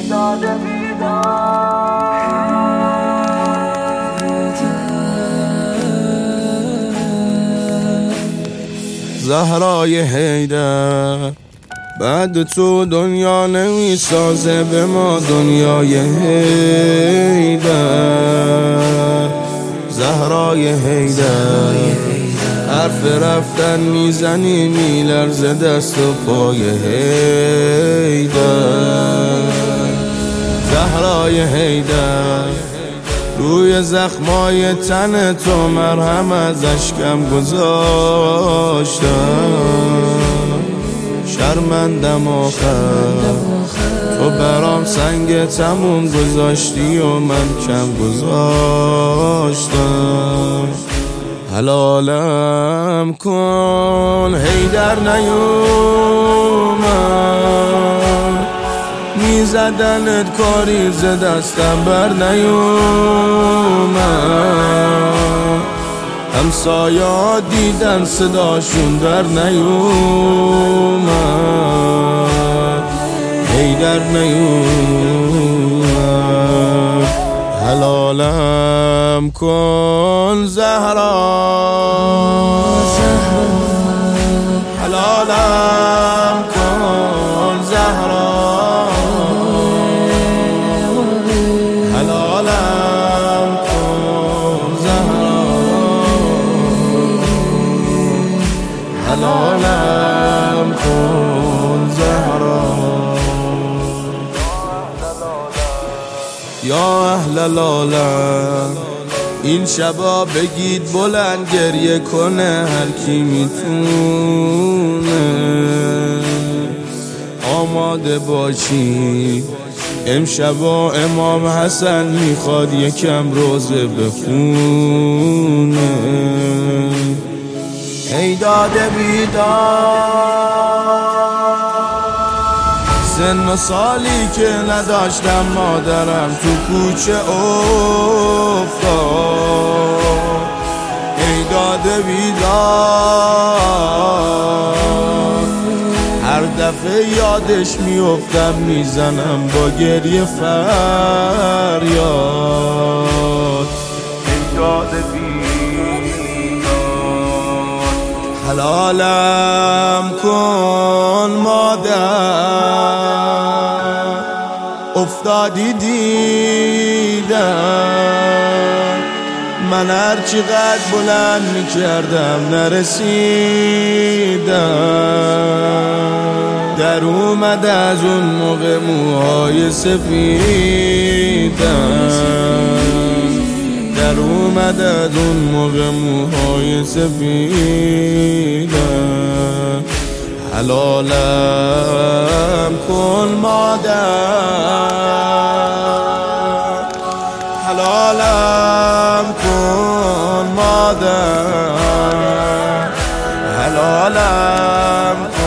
زهرای حیدر بعد تو دنیا نمی سازه به ما دنیای حیدر. زهرای حیدر حرف رفتن میزنی میلرزه دست و پای حیدر. زهرای حیدر روی زخمای تن تو مرهم از اشکم گذاشتم. شرمندم آخر تو برام سنگ تموم گذاشتی و من کم گذاشتم. حلالم کن حیدر نیومد میزدنت کاری ز دستم بر نیومد. همسایا دیدن صداشون در نیومد. حیدر نیومد. حلالم کن زهرا حلالم کن زهرا حلالم کن زهرا حلالم کن زهرا. یا اهل العالم این شبا بگید بلند گریه کنه هر کی میتونه. آماده باشی امشبا امام حسن میخواد یکم روزه بخونه. ای داده بیدار سن و سالی که نداشتم مادرم تو کوچه افتاد. ای داده بیدار هر دفعه یادش میافتم میزنم با گریه فریاد. ای داده بیدار حلالم کن مادر افتادی دیدم. من هرچی قد بلند میکردم نرسیدم. در اومد از اون موقع موهای سفیدم. در اومد از اون موقع موهای سفیدم. حلالم کن مادر حلالم کن مادر حلالم کن